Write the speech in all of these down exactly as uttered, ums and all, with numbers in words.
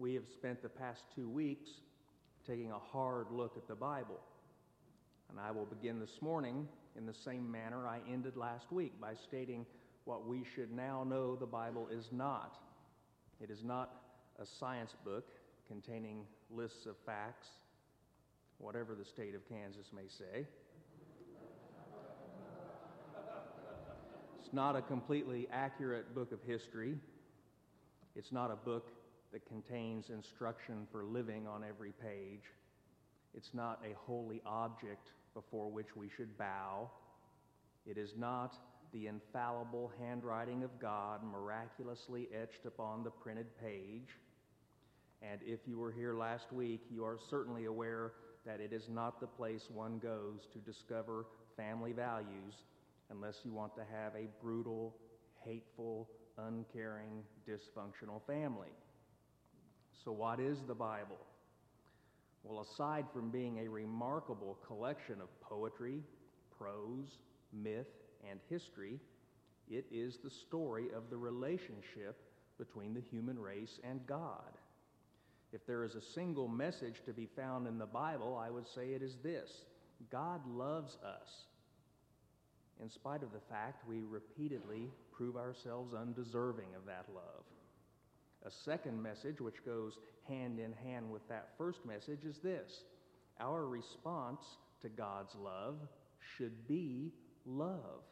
we have spent the past two weeks taking a hard look at the Bible. And I will begin this morning in the same manner I ended last week by stating what we should now know the Bible is not. It is not a science book containing lists of facts, whatever the state of Kansas may say. It's not a completely accurate book of history. It's not a book that contains instruction for living on every page. It's not a holy object before which we should bow. It is not the infallible handwriting of God miraculously etched upon the printed page. And if you were here last week, you are certainly aware that it is not the place one goes to discover family values unless you want to have a brutal, hateful, uncaring, dysfunctional family. So what is the Bible? Well, aside from being a remarkable collection of poetry, prose, myth, and history, it is the story of the relationship between the human race and God. If there is a single message to be found in the Bible, I would say it is this: God loves us, in spite of the fact we repeatedly prove ourselves undeserving of that love. A second message, which goes hand in hand with that first message, is this: our response to God's love should be love.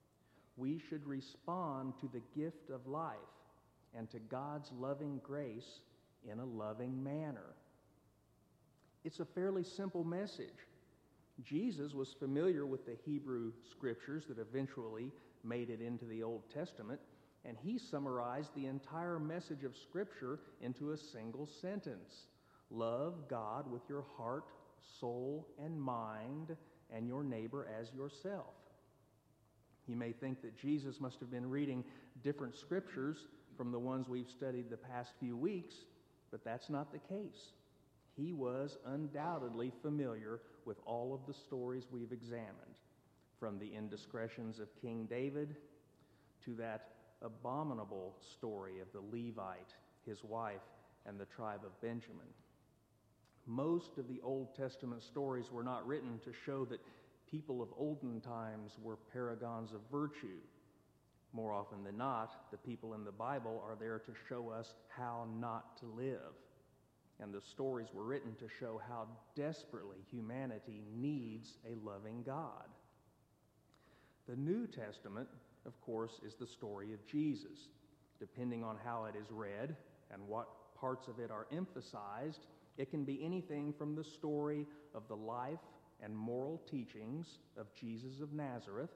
We should respond to the gift of life and to God's loving grace in a loving manner. It's a fairly simple message. Jesus was familiar with the Hebrew scriptures that eventually made it into the Old Testament, and he summarized the entire message of Scripture into a single sentence: love God with your heart, soul, and mind, and your neighbor as yourself. You may think that Jesus must have been reading different scriptures from the ones we've studied the past few weeks, but that's not the case. He was undoubtedly familiar with all of the stories we've examined, from the indiscretions of King David to that abominable story of the Levite, his wife, and the tribe of Benjamin. Most of the Old Testament stories were not written to show that people of olden times were paragons of virtue. More often than not, the people in the Bible are there to show us how not to live. And the stories were written to show how desperately humanity needs a loving God. The New Testament, of course, is the story of Jesus. Depending on how it is read and what parts of it are emphasized, it can be anything from the story of the life and moral teachings of Jesus of Nazareth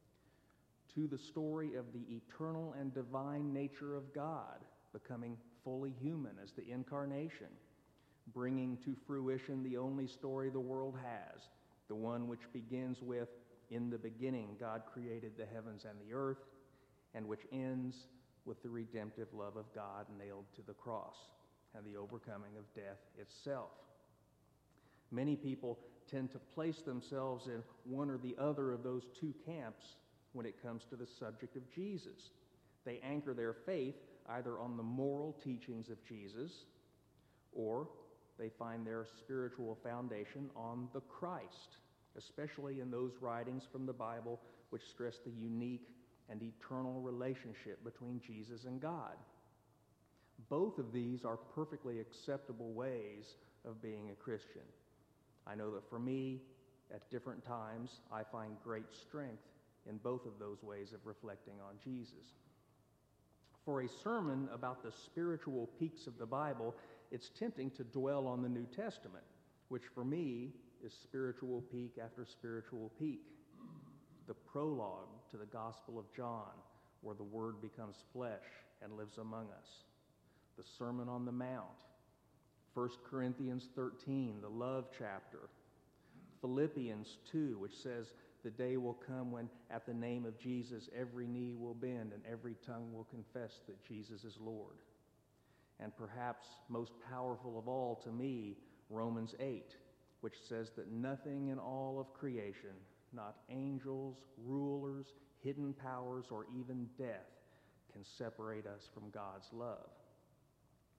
to the story of the eternal and divine nature of God becoming fully human as the incarnation, bringing to fruition the only story the world has, the one which begins with, "In the beginning, God created the heavens and the earth," and which ends with the redemptive love of God nailed to the cross and the overcoming of death itself. Many people tend to place themselves in one or the other of those two camps when it comes to the subject of Jesus. They anchor their faith either on the moral teachings of Jesus, or they find their spiritual foundation on the Christ, especially in those writings from the Bible which stress the unique and eternal relationship between Jesus and God. Both of these are perfectly acceptable ways of being a Christian. I know that for me, at different times, I find great strength in both of those ways of reflecting on Jesus. For a sermon about the spiritual peaks of the Bible, it's tempting to dwell on the New Testament, which for me is spiritual peak after spiritual peak. The prologue to the Gospel of John, where the Word becomes flesh and lives among us. The Sermon on the Mount. First Corinthians thirteen, the love chapter. Philippians two, which says, "The day will come when at the name of Jesus every knee will bend and every tongue will confess that Jesus is Lord." And perhaps most powerful of all to me, Romans eight, which says that nothing in all of creation, not angels, rulers, hidden powers, or even death, can separate us from God's love.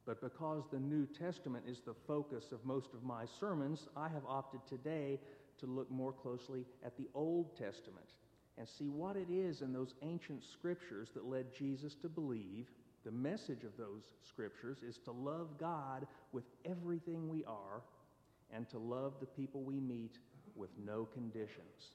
But because the New Testament is the focus of most of my sermons, I have opted today to look more closely at the Old Testament and see what it is in those ancient scriptures that led Jesus to believe the message of those scriptures is to love God with everything we are and to love the people we meet with no conditions.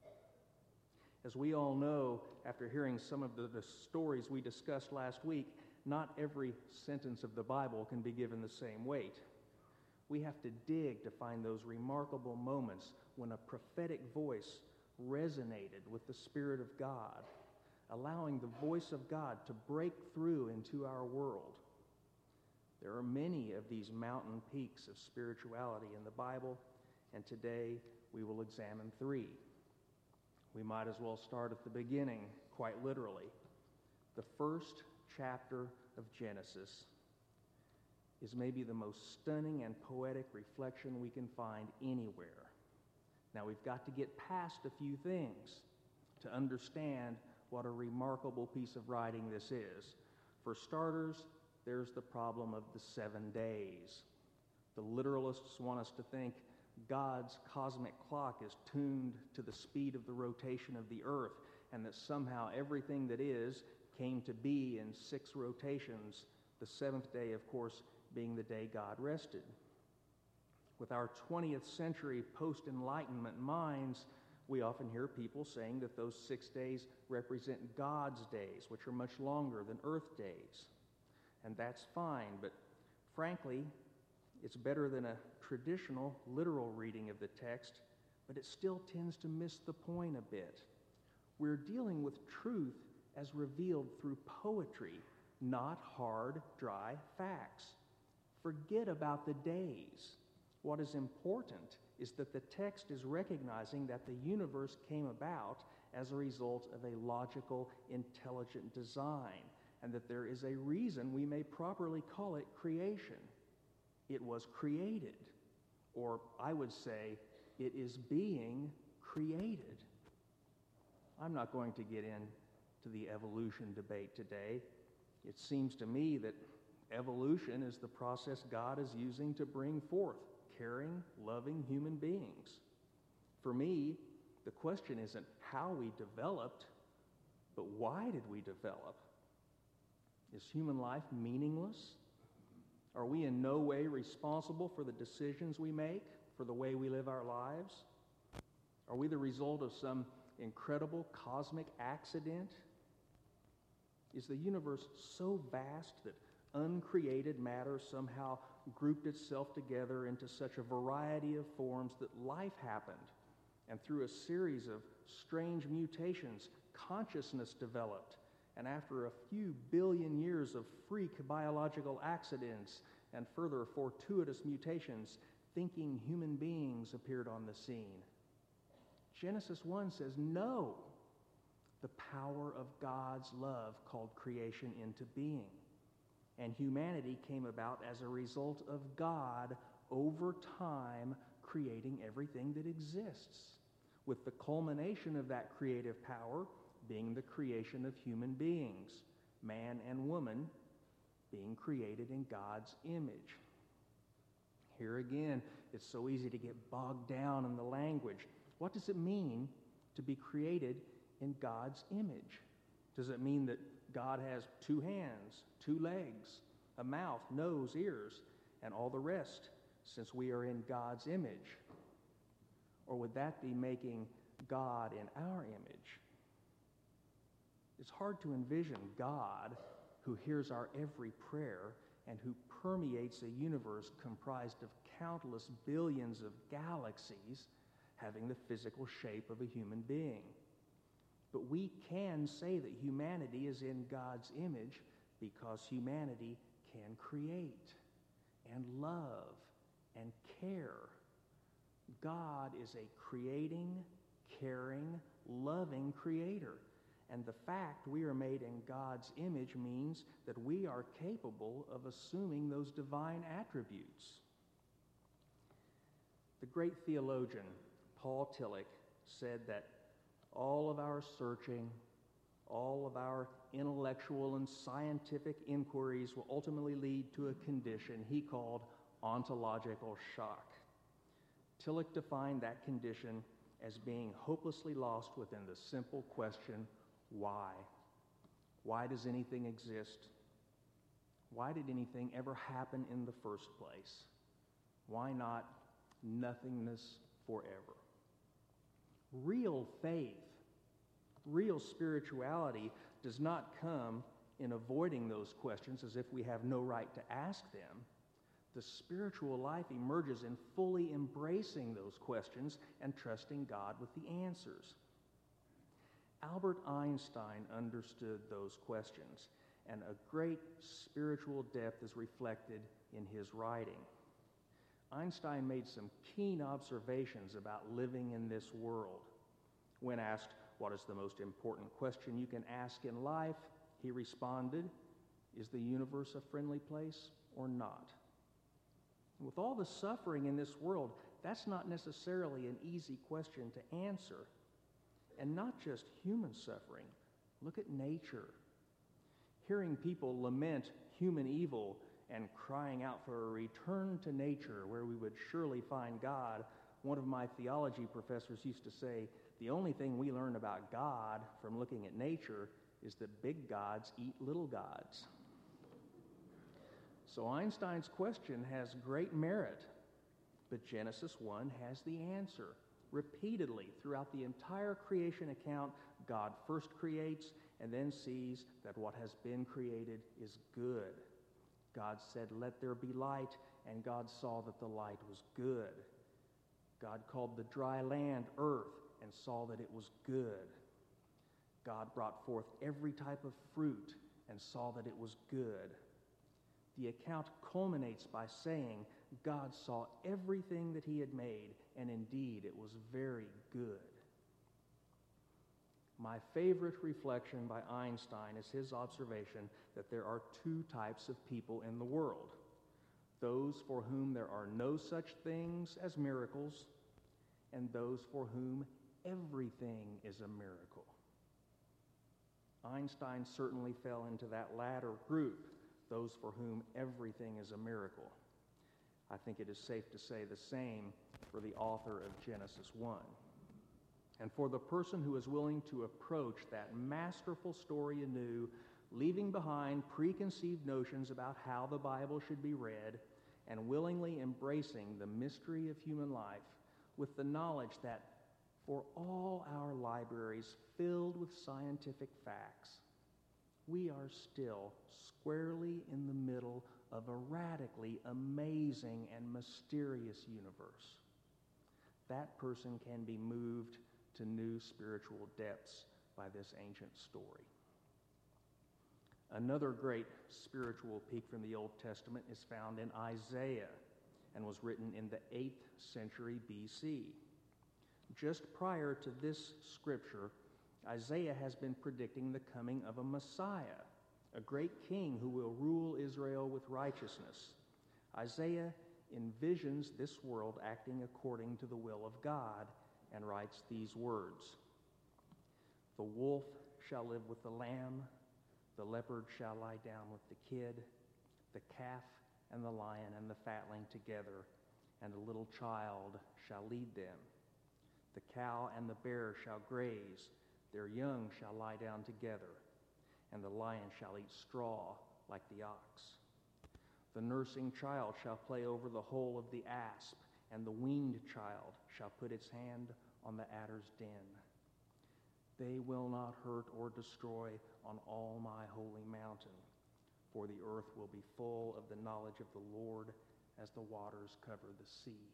As we all know, after hearing some of the, the stories we discussed last week, not every sentence of the Bible can be given the same weight. We have to dig to find those remarkable moments when a prophetic voice resonated with the Spirit of God, allowing the voice of God to break through into our world. There are many of these mountain peaks of spirituality in the Bible, and today we will examine three. We might as well start at the beginning, quite literally. The first chapter of Genesis is maybe the most stunning and poetic reflection we can find anywhere. Now, we've got to get past a few things to understand what a remarkable piece of writing this is. For starters, there's the problem of the seven days. The literalists want us to think God's cosmic clock is tuned to the speed of the rotation of the earth, and that somehow everything that is came to be in six rotations, the seventh day, of course, being the day God rested. With our twentieth century post-Enlightenment minds, we often hear people saying that those six days represent God's days, which are much longer than Earth days. And that's fine, but frankly, it's better than a traditional, literal reading of the text, but it still tends to miss the point a bit. We're dealing with truth as revealed through poetry, not hard, dry facts. Forget about the days. What is important is that the text is recognizing that the universe came about as a result of a logical, intelligent design, and that there is a reason we may properly call it creation. It was created, or I would say, it is being created. I'm not going to get into the evolution debate today. It seems to me that evolution is the process God is using to bring forth caring, loving human beings. For me, the question isn't how we developed, but why did we develop? Is human life meaningless? Are we in no way responsible for the decisions we make, for the way we live our lives? Are we the result of some incredible cosmic accident? Is the universe so vast that uncreated matter somehow grouped itself together into such a variety of forms that life happened, and through a series of strange mutations, consciousness developed, and after a few billion years of freak biological accidents and further fortuitous mutations, thinking human beings appeared on the scene? Genesis one says no. The power of God's love called creation into being. And humanity came about as a result of God over time creating everything that exists, with the culmination of that creative power being the creation of human beings, man and woman being created in God's image. Here again, it's so easy to get bogged down in the language. What does it mean to be created in God's image? Does it mean that God has two hands, two legs, a mouth, nose, ears, and all the rest, since we are in God's image? Or would that be making God in our image? It's hard to envision God, who hears our every prayer and who permeates a universe comprised of countless billions of galaxies, having the physical shape of a human being. But we can say that humanity is in God's image because humanity can create and love and care. God is a creating, caring, loving creator. And the fact we are made in God's image means that we are capable of assuming those divine attributes. The great theologian Paul Tillich said that all of our searching, all of our intellectual and scientific inquiries will ultimately lead to a condition he called ontological shock. Tillich defined that condition as being hopelessly lost within the simple question, why? Why does anything exist? Why did anything ever happen in the first place? Why not nothingness forever? Real faith, real spirituality does not come in avoiding those questions as if we have no right to ask them. The spiritual life emerges in fully embracing those questions and trusting God with the answers. Albert Einstein understood those questions, and a great spiritual depth is reflected in his writing. Einstein made some keen observations about living in this world. When asked, "What is the most important question you can ask in life?" he responded, "Is the universe a friendly place or not?" With all the suffering in this world, that's not necessarily an easy question to answer. And not just human suffering. Look at nature. Hearing people lament human evil and crying out for a return to nature where we would surely find God, one of my theology professors used to say, the only thing we learn about God from looking at nature is that big gods eat little gods. So Einstein's question has great merit, but Genesis one has the answer. Repeatedly throughout the entire creation account, God first creates and then sees that what has been created is good. God said, "Let there be light," and God saw that the light was good. God called the dry land earth and saw that it was good. God brought forth every type of fruit and saw that it was good. The account culminates by saying, God saw everything that he had made, and indeed it was very good. My favorite reflection by Einstein is his observation that there are two types of people in the world: those for whom there are no such things as miracles, and those for whom everything is a miracle. Einstein certainly fell into that latter group, those for whom everything is a miracle. I think it is safe to say the same for the author of Genesis one. And for the person who is willing to approach that masterful story anew, leaving behind preconceived notions about how the Bible should be read, and willingly embracing the mystery of human life with the knowledge that for all our libraries filled with scientific facts, we are still squarely in the middle of a radically amazing and mysterious universe. That person can be moved to new spiritual depths by this ancient story. Another great spiritual peak from the Old Testament is found in Isaiah and was written in the eighth century B C. Just prior to this scripture, Isaiah has been predicting the coming of a Messiah, a great king who will rule Israel with righteousness. Isaiah envisions this world acting according to the will of God and writes these words: "The wolf shall live with the lamb, the leopard shall lie down with the kid, the calf and the lion and the fatling together, and a little child shall lead them. The cow and the bear shall graze, their young shall lie down together, and the lion shall eat straw like the ox. The nursing child shall play over the hole of the asp, and the weaned child shall put its hand on the adder's den. They will not hurt or destroy on all my holy mountain, for the earth will be full of the knowledge of the Lord as the waters cover the sea."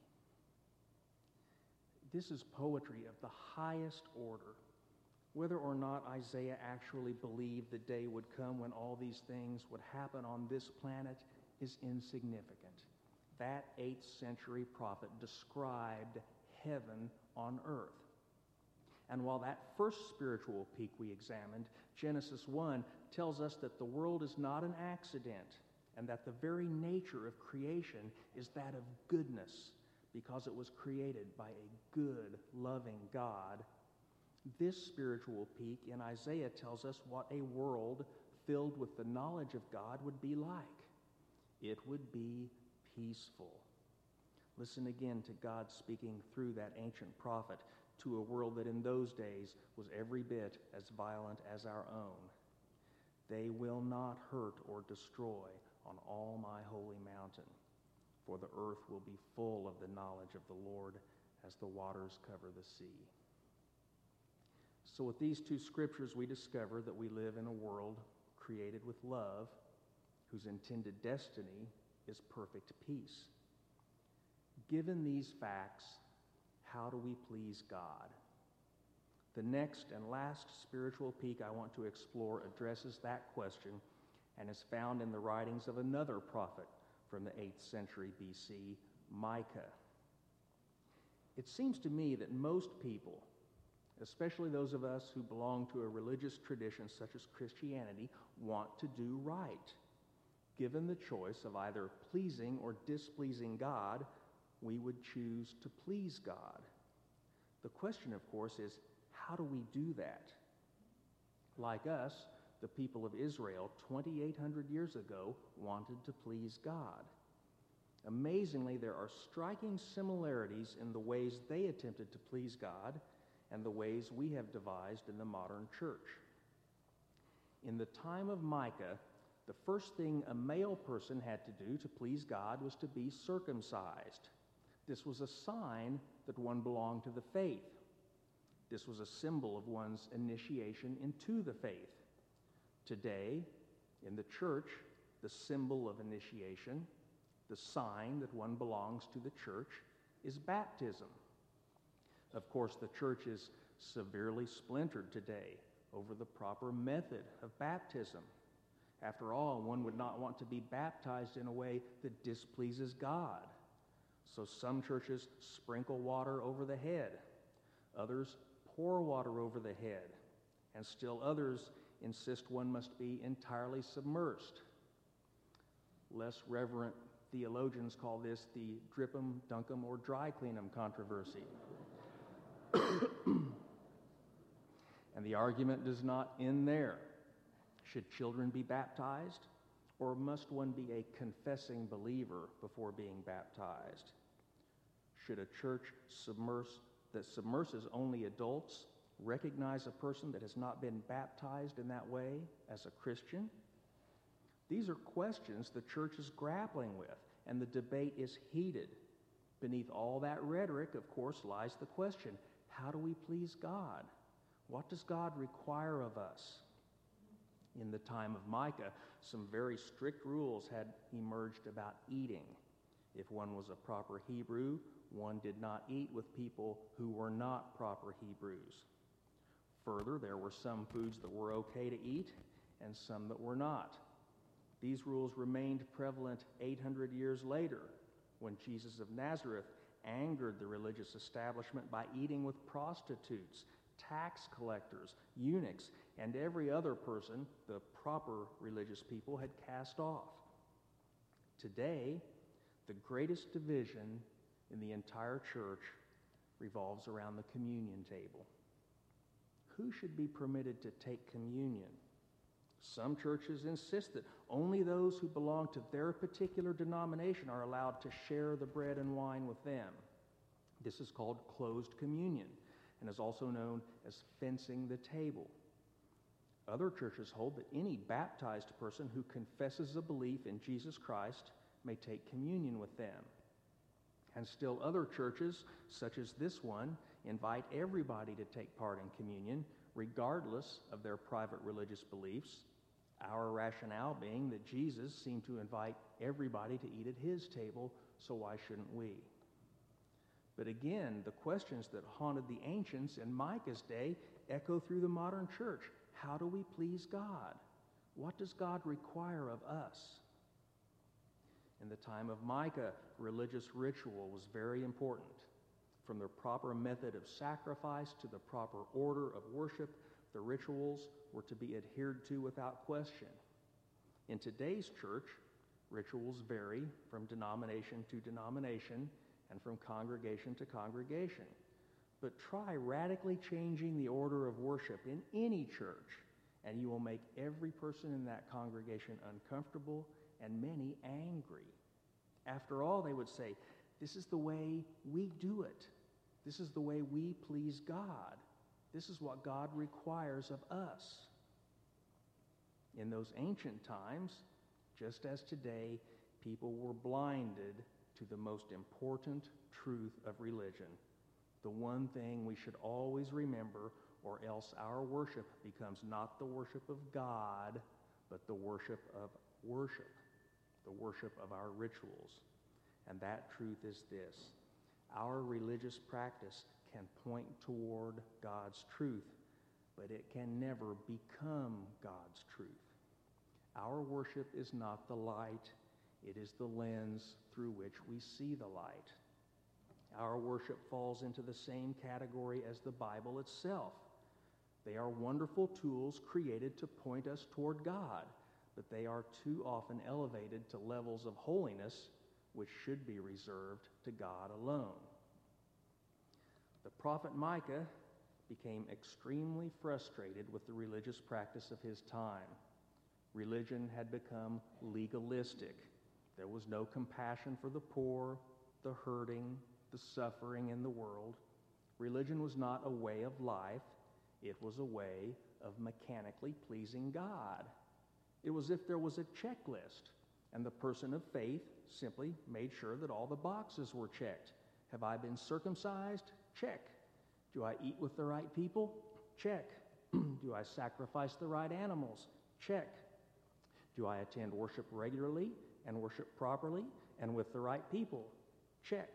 This is poetry of the highest order. Whether or not Isaiah actually believed the day would come when all these things would happen on this planet is insignificant. That eighth century prophet described heaven on earth. And while that first spiritual peak we examined, Genesis one, tells us that the world is not an accident and that the very nature of creation is that of goodness because it was created by a good, loving God, This spiritual peak in Isaiah tells us what a world filled with the knowledge of God would be like. It would be peaceful. Listen again to God speaking through that ancient prophet to a world that in those days was every bit as violent as our own. They will not hurt or destroy on all my holy mountain, for the earth will be full of the knowledge of the Lord as the waters cover the sea. So with these two scriptures, we discover that we live in a world created with love, whose intended destiny is perfect peace. Given these facts, how do we please God? The next and last spiritual peak I want to explore addresses that question and is found in the writings of another prophet from the eighth century B C, Micah. It seems to me that most people, especially those of us who belong to a religious tradition such as Christianity, want to do right. Given the choice of either pleasing or displeasing God, we would choose to please God. The question, of course, is how do we do that? Like us, the people of Israel twenty-eight hundred years ago wanted to please God. Amazingly, there are striking similarities in the ways they attempted to please God and the ways we have devised in the modern church. In the time of Micah, the first thing a male person had to do to please God was to be circumcised. This was a sign that one belonged to the faith. This was a symbol of one's initiation into the faith. Today, in the church, the symbol of initiation, the sign that one belongs to the church, is baptism. Of course, the church is severely splintered today over the proper method of baptism. After all, one would not want to be baptized in a way that displeases God. So some churches sprinkle water over the head. Others pour water over the head. And still others insist one must be entirely submersed. Less reverent theologians call this the drip 'em, dunk 'em, or dry clean 'em controversy. And the argument does not end there. Should children be baptized, or must one be a confessing believer before being baptized? Should a church submerse, that submerses only adults recognize a person that has not been baptized in that way as a Christian? These are questions the church is grappling with, and the debate is heated. Beneath all that rhetoric, of course, lies the question, how do we please God? What does God require of us? In the time of Micah, some very strict rules had emerged about eating. If one was a proper Hebrew, one did not eat with people who were not proper Hebrews. Further, there were some foods that were okay to eat and some that were not. These rules remained prevalent eight hundred years later, when Jesus of Nazareth angered the religious establishment by eating with prostitutes, tax collectors, eunuchs, and every other person the proper religious people had cast off. Today, the greatest division in the entire church revolves around the communion table. Who should be permitted to take communion? Some churches insist that only those who belong to their particular denomination are allowed to share the bread and wine with them. This is called closed communion and is also known as fencing the table. Other churches hold that any baptized person who confesses a belief in Jesus Christ may take communion with them. And still other churches, such as this one, invite everybody to take part in communion, regardless of their private religious beliefs, our rationale being that Jesus seemed to invite everybody to eat at his table, so why shouldn't we? But again, the questions that haunted the ancients in Micah's day echo through the modern church. How do we please God? What does God require of us? In the time of Micah, religious ritual was very important. From the proper method of sacrifice to the proper order of worship, the rituals were to be adhered to without question. In today's church, rituals vary from denomination to denomination and from congregation to congregation. but try radically changing the order of worship in any church, and you will make every person in that congregation uncomfortable and many angry. After all, they would say, this is the way we do it. This is the way we please God. This is what God requires of us. In those ancient times, just as today, people were blinded to the most important truth of religion, the one thing we should always remember, or else our worship becomes not the worship of God, but the worship of worship, the worship of our rituals. And that truth is this: our religious practice can point toward God's truth, but it can never become God's truth. Our worship is not the light, it is the lens through which we see the light. Our worship falls into the same category as the Bible itself. They are wonderful tools created to point us toward God, but they are too often elevated to levels of holiness which should be reserved to God alone. The prophet Micah became extremely frustrated with the religious practice of his time. Religion had become legalistic. There was no compassion for the poor, the hurting, the suffering in the world. Religion was not a way of life. It was a way of mechanically pleasing God. It was as if there was a checklist, and the person of faith simply made sure that all the boxes were checked. Have I been circumcised? Check. Do I eat with the right people? Check. Do I sacrifice the right animals? Check. Do I attend worship regularly and worship properly and with the right people? Check.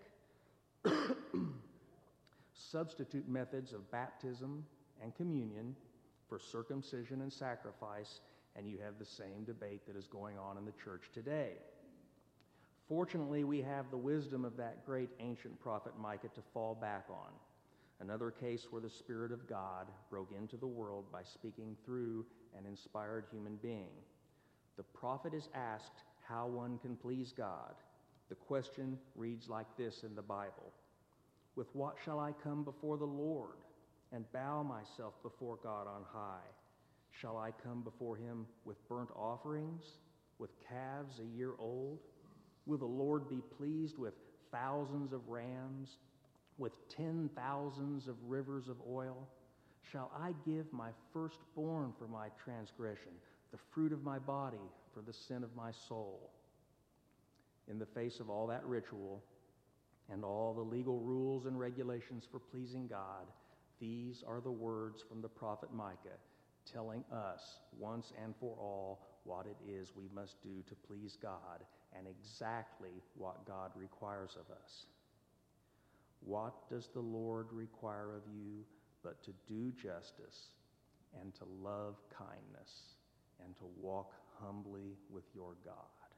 Substitute methods of baptism and communion for circumcision and sacrifice, and you have the same debate that is going on in the church today. Fortunately, we have the wisdom of that great ancient prophet Micah to fall back on. Another case where the Spirit of God broke into the world by speaking through an inspired human being. The prophet is asked how one can please God. The question reads like this in the Bible: with what shall I come before the Lord and bow myself before God on high? Shall I come before him with burnt offerings, with calves a year old? Will the Lord be pleased with thousands of rams, with ten thousands of rivers of oil? Shall I give my firstborn for my transgression, the fruit of my body for the sin of my soul? In the face of all that ritual and all the legal rules and regulations for pleasing God, these are the words from the prophet Micah, telling us once and for all what it is we must do to please God and exactly what God requires of us. What does the Lord require of you but to do justice and to love kindness and to walk humbly with your God?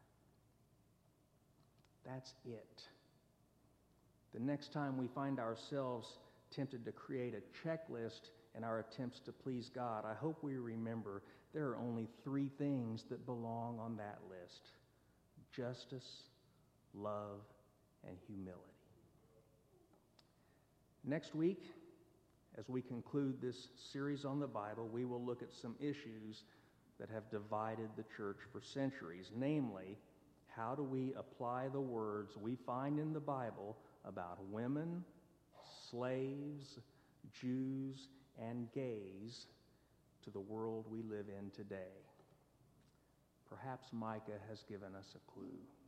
That's it. The next time we find ourselves tempted to create a checklist in our attempts to please God, I hope we remember there are only three things that belong on that list: justice, love, and humility. Next week, as we conclude this series on the Bible, we will look at some issues that have divided the church for centuries. Namely, how do we apply the words we find in the Bible about women, slaves, Jews, and gays to the world we live in today? Perhaps Micah has given us a clue.